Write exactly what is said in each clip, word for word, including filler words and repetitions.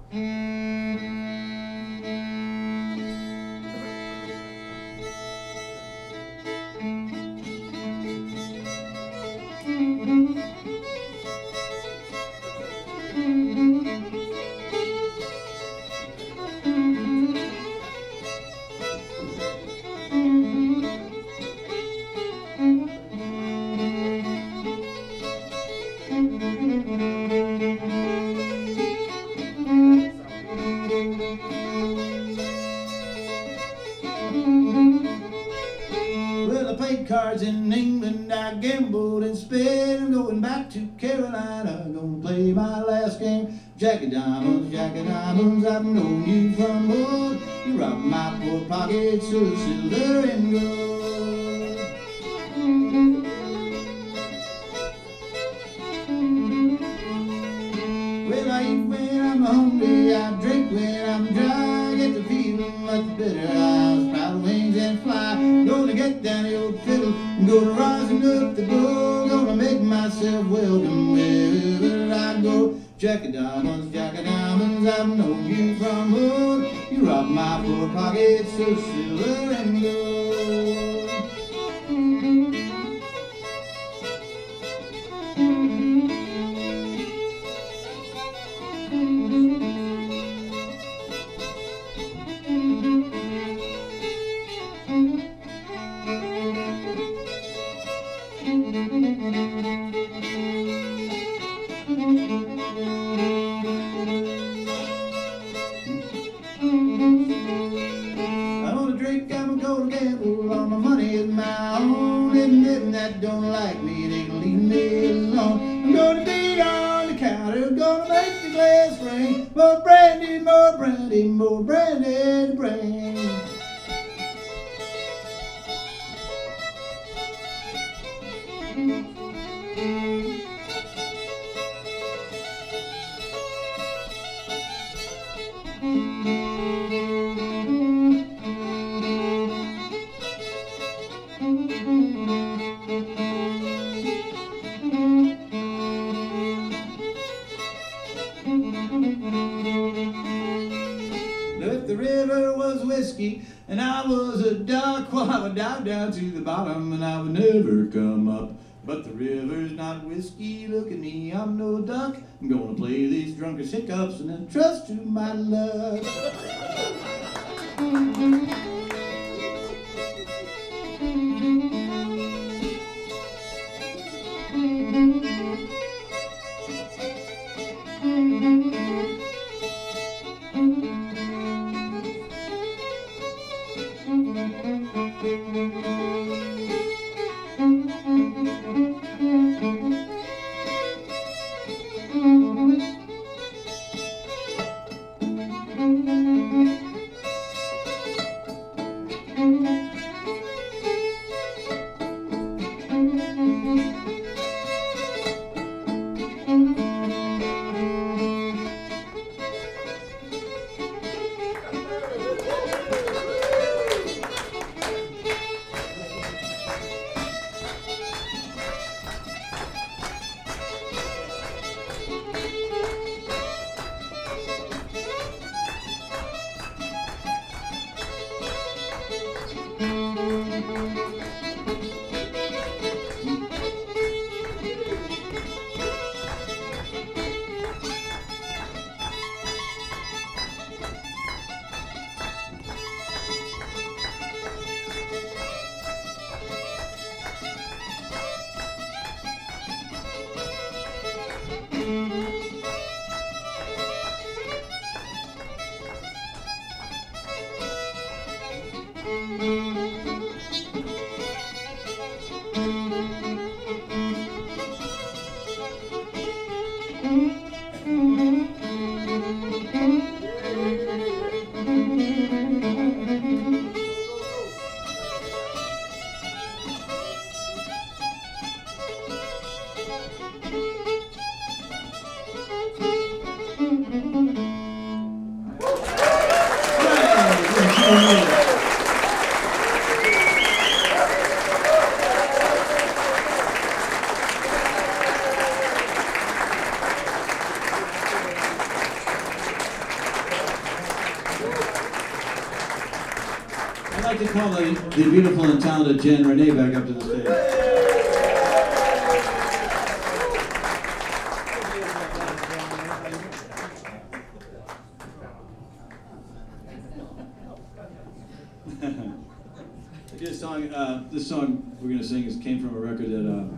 Well, I played cards in England, I gambled and spent. I'm going back to Carolina, gonna play my last game. Jack of diamonds, Jack of diamonds, I've known you from old. You robbed my poor pockets of silver and gold. Well, I eat when I'm hungry, I drink when I'm dry. I get to feeling much better, I'll sprout wings and fly. Gonna get down the old fiddle, gonna rising up the bow. Gonna make myself welcome wherever I go. Jack of diamonds, Jack of diamonds, I've known you from old. You robbed my poor pockets of silver and gold. I'm gonna drink, I'm gonna gamble, all my money is my own. And them that don't like me, they can leave me alone. I'm gonna beat on the counter, gonna make the glass ring. More brandy, more brandy, more brandy to bring. Now if the river was whiskey and I was a duck, well, I would dive down to the bottom and I would never come up. But the river's not whiskey, look at me, I'm no duck. I'm gonna play these drunkard's hiccups and then trust to my luck. like to call the, the beautiful and talented Jen Renee back up to the stage. I did a song, uh, this song we're going to sing is, came from a record that uh,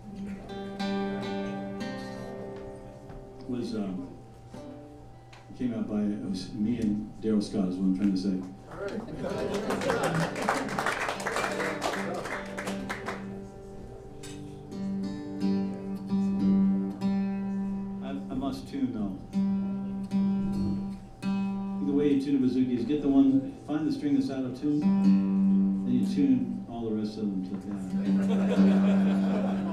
was, um, came out by, it was me and Daryl Scott is what I'm trying to say. I, I must tune though. The way you tune a bouzouki is get the one, find the string that's out of tune, then you tune all the rest of them to that.